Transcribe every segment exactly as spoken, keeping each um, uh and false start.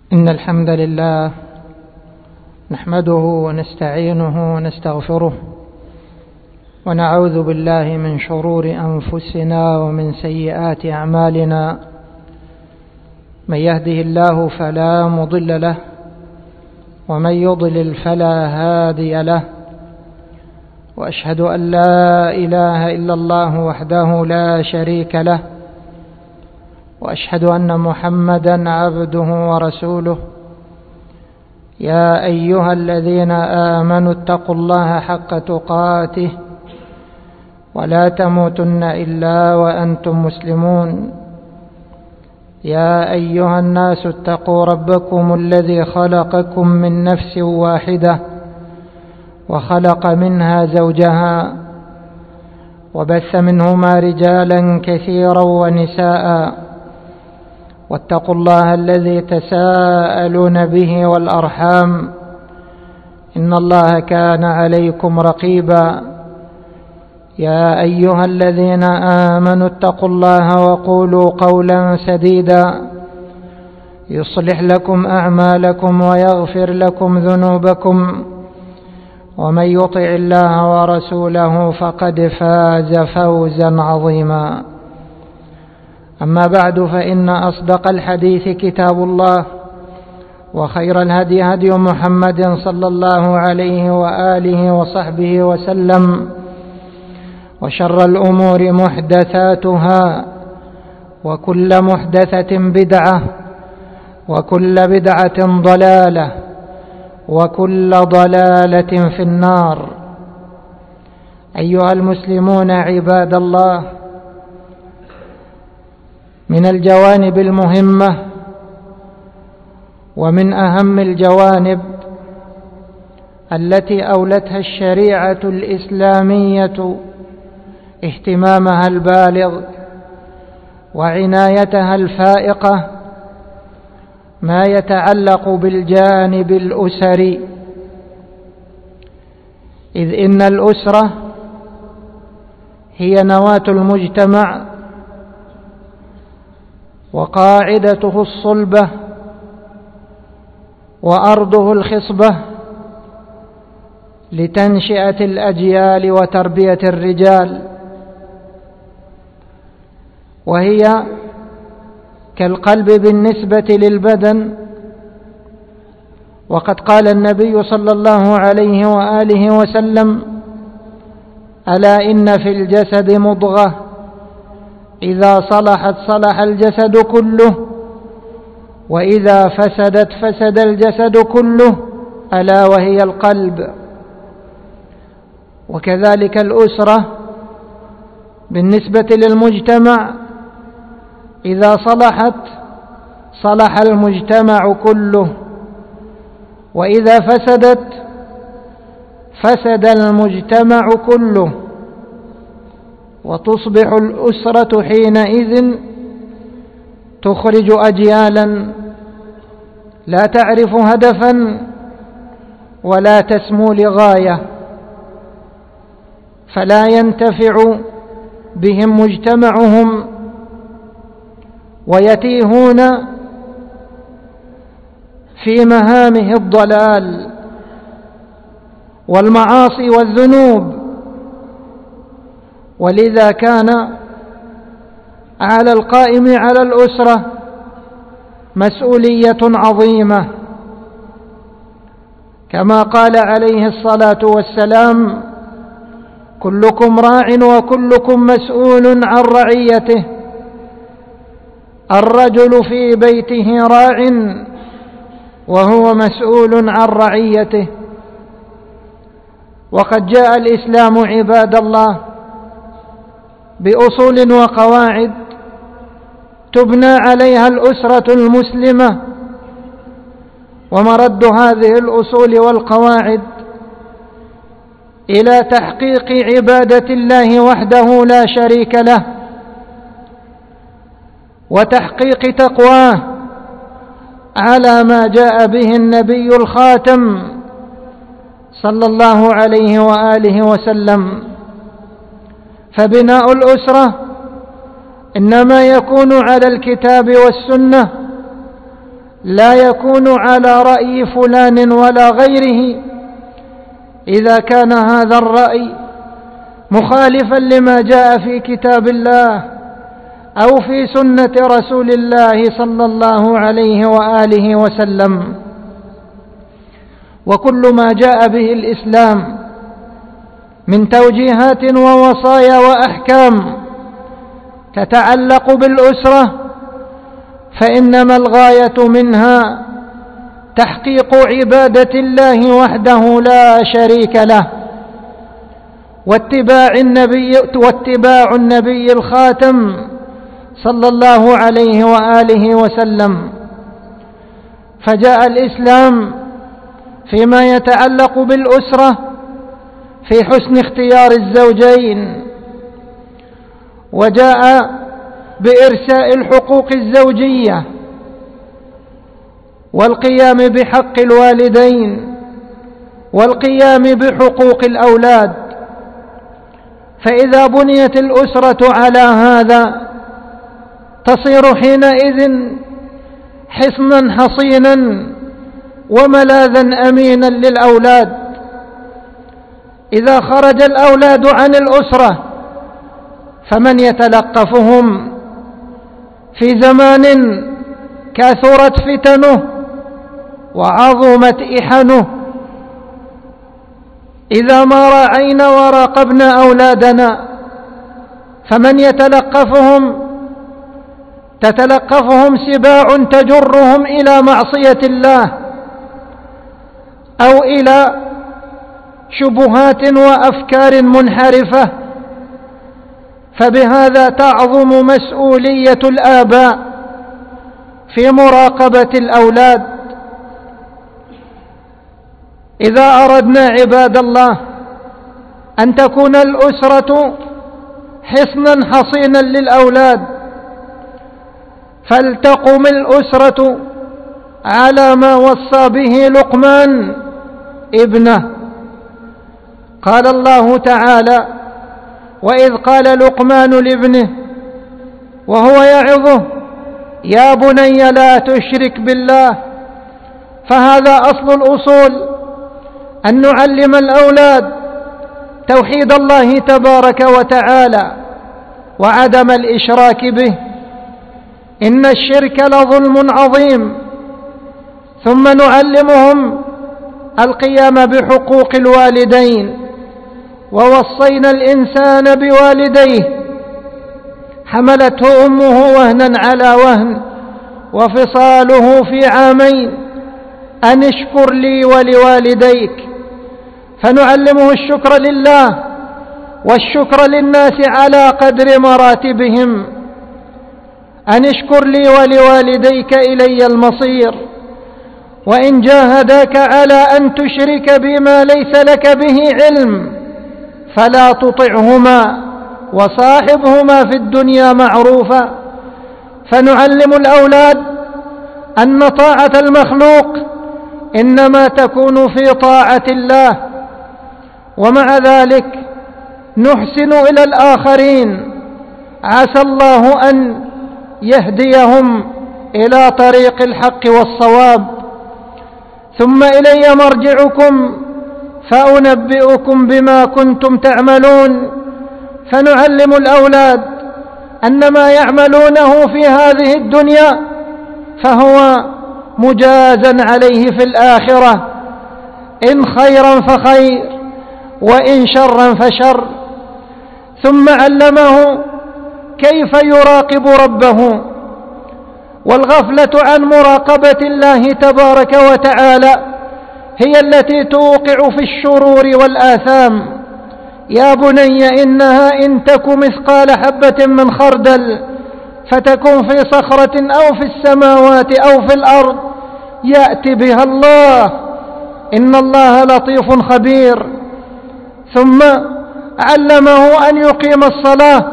إن الحمد لله نحمده ونستعينه ونستغفره ونعوذ بالله من شرور أنفسنا ومن سيئات أعمالنا. من يهده الله فلا مضل له ومن يضلل فلا هادي له، وأشهد أن لا إله إلا الله وحده لا شريك له، وأشهد أن محمدا عبده ورسوله. يا أيها الذين آمنوا اتقوا الله حق تقاته ولا تموتن إلا وأنتم مسلمون. يا أيها الناس اتقوا ربكم الذي خلقكم من نفس واحدة وخلق منها زوجها وبث منهما رجالا كثيرا ونساء، واتقوا الله الذي تساءلون به والأرحام إن الله كان عليكم رقيبا. يا أيها الذين آمنوا اتقوا الله وقولوا قولا سديدا يصلح لكم أعمالكم ويغفر لكم ذنوبكم، ومن يطع الله ورسوله فقد فاز فوزا عظيما. أما بعد، فإن أصدق الحديث كتاب الله، وخير الهدي هدي محمد صلى الله عليه وآله وصحبه وسلم، وشر الأمور محدثاتها، وكل محدثة بدعة، وكل بدعة ضلالة، وكل ضلالة في النار. أيها المسلمون عباد الله، من الجوانب المهمة ومن أهم الجوانب التي أولتها الشريعة الإسلامية اهتمامها البالغ وعنايتها الفائقة ما يتعلق بالجانب الأسري، إذ إن الأسرة هي نواة المجتمع وقاعدته الصلبة وأرضه الخصبة لتنشئة الأجيال وتربية الرجال، وهي كالقلب بالنسبة للبدن. وقد قال النبي صلى الله عليه وآله وسلم: ألا إن في الجسد مضغة إذا صلحت صلح الجسد كله، وإذا فسدت فسد الجسد كله، ألا وهي القلب. وكذلك الأسرة بالنسبة للمجتمع، إذا صلحت صلح المجتمع كله، وإذا فسدت فسد المجتمع كله. وتصبح الأسرة حينئذ تخرج أجيالا لا تعرف هدفا ولا تسمو لغاية، فلا ينتفع بهم مجتمعهم، ويتيهون في مهامه الضلال والمعاصي والذنوب. ولذا كان على القائم على الأسرة مسؤولية عظيمة، كما قال عليه الصلاة والسلام: كلكم راع وكلكم مسؤول عن رعيته. الرجل في بيته راع وهو مسؤول عن رعيته. وقد جاء الإسلام عباد الله بأصول وقواعد تبنى عليها الأسرة المسلمة، ومرد هذه الأصول والقواعد إلى تحقيق عبادة الله وحده لا شريك له، وتحقيق تقواه على ما جاء به النبي الخاتم صلى الله عليه وآله وسلم. فبناء الأسرة إنما يكون على الكتاب والسنة لا يكون على رأي فلان ولا غيره إذا كان هذا الرأي مخالفا لما جاء في كتاب الله أو في سنة رسول الله صلى الله عليه وآله وسلم. وكل ما جاء به الإسلام من توجيهات ووصايا وأحكام تتعلق بالأسرة فإنما الغاية منها تحقيق عبادة الله وحده لا شريك له، واتباع النبي واتباع النبي الخاتم صلى الله عليه وآله وسلم. فجاء الإسلام فيما يتعلق بالأسرة في حسن اختيار الزوجين، وجاء بإرساء الحقوق الزوجية والقيام بحق الوالدين والقيام بحقوق الأولاد. فإذا بنيت الأسرة على هذا تصير حينئذ حصنا حصينا وملاذا أمينا للأولاد. إذا خرج الأولاد عن الأسرة فمن يتلقفهم في زمان كثرت فتنه وعظمت إحنه؟ إذا ما راعينا وراقبنا أولادنا فمن يتلقفهم؟ تتلقفهم سباع تجرهم إلى معصية الله أو إلى شبهات وأفكار منحرفة. فبهذا تعظم مسؤولية الآباء في مراقبة الأولاد. إذا أردنا عباد الله أن تكون الأسرة حصنا حصينا للأولاد فلتقم الأسرة على ما وصى به لقمان ابنه. قال الله تعالى: وإذ قال لقمان لابنه وهو يعظه يا بني لا تشرك بالله. فهذا أصل الأصول، أن نعلم الأولاد توحيد الله تبارك وتعالى وعدم الإشراك به. إن الشرك لظلم عظيم. ثم نعلمهم القيام بحقوق الوالدين. ووصينا الإنسان بوالديه حملته أمه وهنا على وهن وفصاله في عامين أن اشكر لي ولوالديك. فنعلمه الشكر لله والشكر للناس على قدر مراتبهم. أن اشكر لي ولوالديك إلي المصير. وإن جاهداك على أن تشرك بما ليس لك به علم فلا تطعهما وصاحبهما في الدنيا معروفا. فنعلم الأولاد أن طاعة المخلوق إنما تكون في طاعة الله، ومع ذلك نحسن إلى الآخرين عسى الله أن يهديهم إلى طريق الحق والصواب. ثم إلي مرجعكم فأنبئكم بما كنتم تعملون. فنعلم الأولاد أن ما يعملونه في هذه الدنيا فهو مجازا عليه في الآخرة، إن خيرا فخير وإن شرا فشر. ثم علمه كيف يراقب ربه. والغفلة عن مراقبة الله تبارك وتعالى هي التي توقع في الشرور والآثام. يا بني إنها إن تك مثقال حبة من خردل فتكون في صخرة أو في السماوات أو في الأرض يأتي بها الله إن الله لطيف خبير. ثم علمه أن يقيم الصلاة،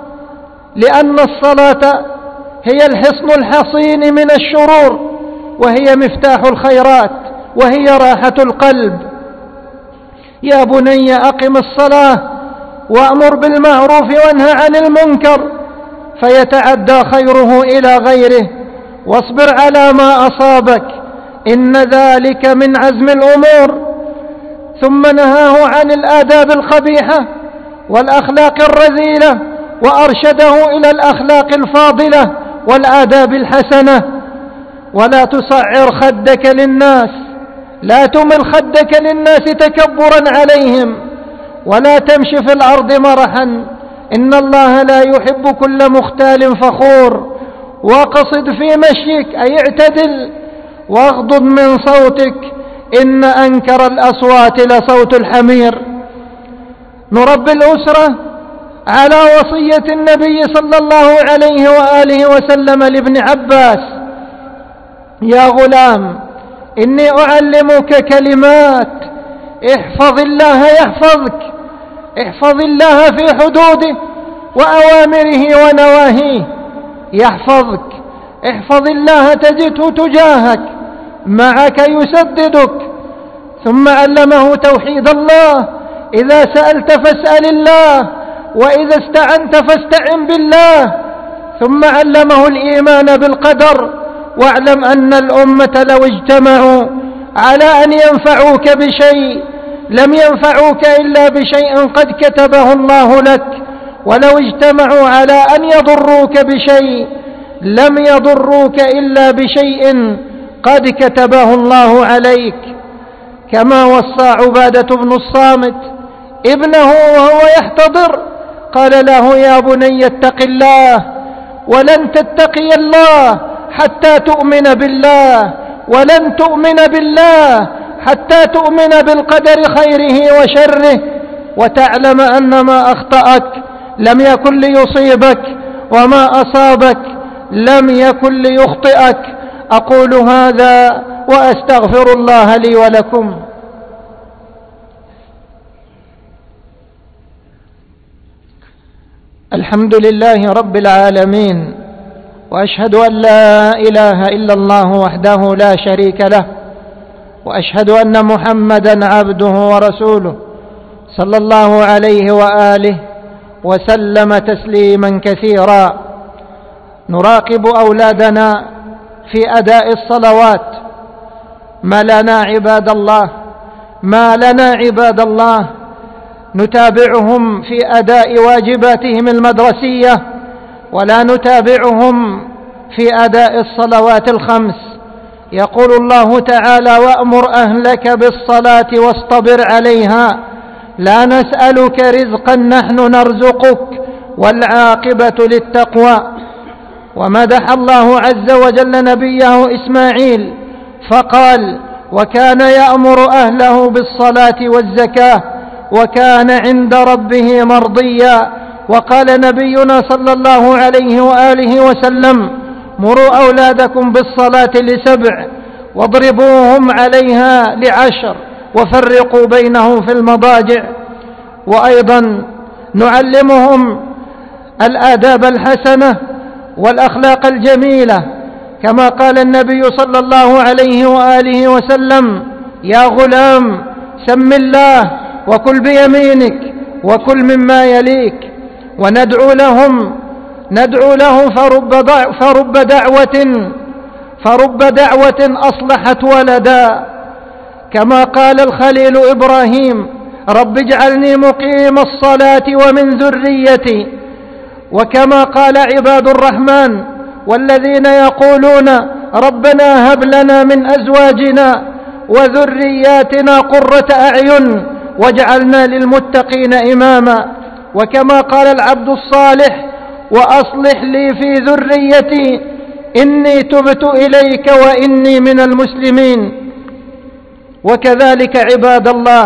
لأن الصلاة هي الحصن الحصين من الشرور، وهي مفتاح الخيرات، وهي راحة القلب. يا بني أقم الصلاة وأمر بالمعروف وانهى عن المنكر، فيتعدى خيره إلى غيره واصبر على ما أصابك إن ذلك من عزم الأمور. ثم نهاه عن الآداب القبيحة والأخلاق الرذيلة وأرشده إلى الأخلاق الفاضلة والآداب الحسنة. ولا تصعر خدك للناس، لا تمل خدك للناس تكبرا عليهم، ولا تمشي في الأرض مرحا، إن الله لا يحب كل مختال فخور. واقصد في مشيك أي اعتدل، واغضض من صوتك إن أنكر الأصوات لصوت الحمير. نربي الأسرة على وصية النبي صلى الله عليه وآله وسلم لابن عباس: يا غلام إني أعلمك كلمات، احفظ الله يحفظك، احفظ الله في حدوده وأوامره ونواهيه يحفظك، احفظ الله تجده تجاهك، معك يسددك. ثم علمه توحيد الله: إذا سألت فاسأل الله، وإذا استعنت فاستعن بالله. ثم علمه الإيمان بالقدر: واعلم أن الأمة لو اجتمعوا على أن ينفعوك بشيء لم ينفعوك إلا بشيء قد كتبه الله لك، ولو اجتمعوا على أن يضروك بشيء لم يضروك إلا بشيء قد كتبه الله عليك. كما وصى عبادة بن الصامت ابنه وهو يحتضر، قال له: يا بني اتق الله، ولن تتقي الله حتى تؤمن بالله، ولن تؤمن بالله حتى تؤمن بالقدر خيره وشره، وتعلم أن ما أخطأك لم يكن ليصيبك، وما أصابك لم يكن ليخطئك. أقول هذا وأستغفر الله لي ولكم. الحمد لله رب العالمين، وأشهد أن لا إله إلا الله وحده لا شريك له، وأشهد أن محمدًا عبده ورسوله صلى الله عليه وآله وسلم تسليما كثيرا. نراقب أولادنا في أداء الصلوات. ما لنا عباد الله ما لنا عباد الله نتابعهم في أداء واجباتهم المدرسية، ولا نتابعهم في أداء الصلوات الخمس. يقول الله تعالى: وأمر أهلك بالصلاة واصطبر عليها لا نسألك رزقا نحن نرزقك والعاقبة للتقوى. ومدح الله عز وجل نبيه إسماعيل فقال: وكان يأمر أهله بالصلاة والزكاة وكان عند ربه مرضيا. وقال نبينا صلى الله عليه وآله وسلم: مروا أولادكم بالصلاة لسبع واضربوهم عليها لعشر وفرقوا بينهم في المضاجع. وأيضا نعلمهم الآداب الحسنة والأخلاق الجميلة، كما قال النبي صلى الله عليه وآله وسلم: يا غلام سم الله وكل بيمينك وكل مما يليك. وندعو لهم ندعو لهم فرب دع فرب دعوة فرب دعوة أصلحت ولدا، كما قال الخليل إبراهيم: رب اجعلني مقيم الصلاة ومن ذريتي. وكما قال عباد الرحمن: والذين يقولون ربنا هب لنا من أزواجنا وذرياتنا قرة أعين واجعلنا للمتقين إماما. وكما قال العبد الصالح: وأصلح لي في ذريتي إني تبت إليك وإني من المسلمين. وكذلك عباد الله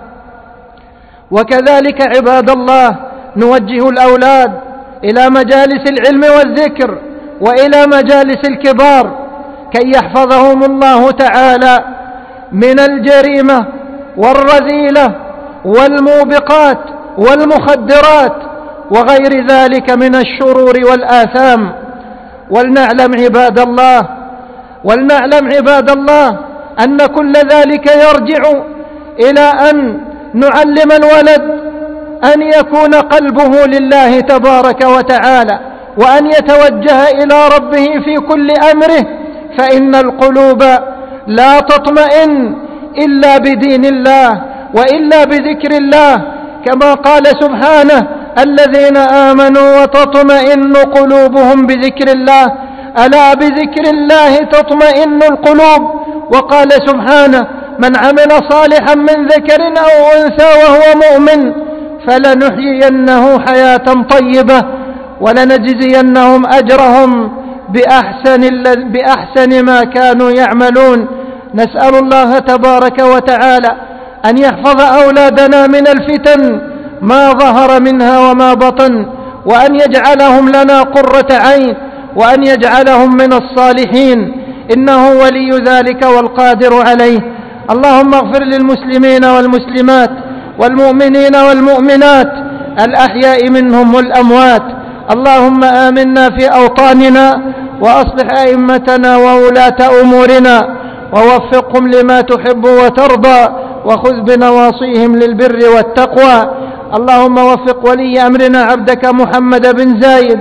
وكذلك عباد الله نوجه الأولاد إلى مجالس العلم والذكر وإلى مجالس الكبار كي يحفظهم الله تعالى من الجريمة والرذيلة والموبقات والمخدرات وغير ذلك من الشرور والآثام. ولنعلم عباد الله ولنعلم عباد الله أن كل ذلك يرجع إلى أن نعلم الولد أن يكون قلبه لله تبارك وتعالى، وأن يتوجه إلى ربه في كل أمره، فإن القلوب لا تطمئن إلا بدين الله وإلا بذكر الله، كما قال سبحانه: الذين آمنوا وتطمئن قلوبهم بذكر الله، ألا بذكر الله تطمئن القلوب. وقال سبحانه: من عمل صالحا من ذكر أو أنثى وهو مؤمن فلنحيينه حياة طيبة ولنجزينهم أجرهم بأحسن, بأحسن ما كانوا يعملون. نسأل الله تبارك وتعالى أن يحفظ أولادنا من الفتن ما ظهر منها وما بطن، وأن يجعلهم لنا قرة عين، وأن يجعلهم من الصالحين، إنه ولي ذلك والقادر عليه. اللهم اغفر للمسلمين والمسلمات والمؤمنين والمؤمنات الأحياء منهم والأموات. اللهم آمنا في أوطاننا وأصلح أئمتنا وولاة أمورنا ووفقهم لما تحب وترضى، وخذ بنواصيهم للبر والتقوى. اللهم وفق ولي أمرنا عبدك محمد بن زايد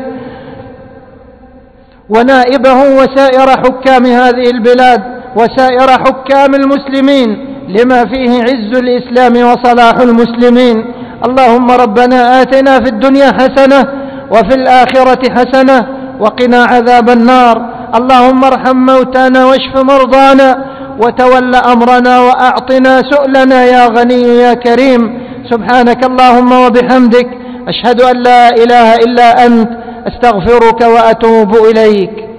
ونائبه وسائر حكام هذه البلاد وسائر حكام المسلمين لما فيه عز الإسلام وصلاح المسلمين. اللهم ربنا آتنا في الدنيا حسنة وفي الآخرة حسنة وقنا عذاب النار. اللهم ارحم موتانا واشف مرضانا وتول أمرنا وأعطنا سؤلنا يا غني يا كريم. سبحانك اللهم وبحمدك، أشهد أن لا إله إلا أنت، أستغفرك وأتوب إليك.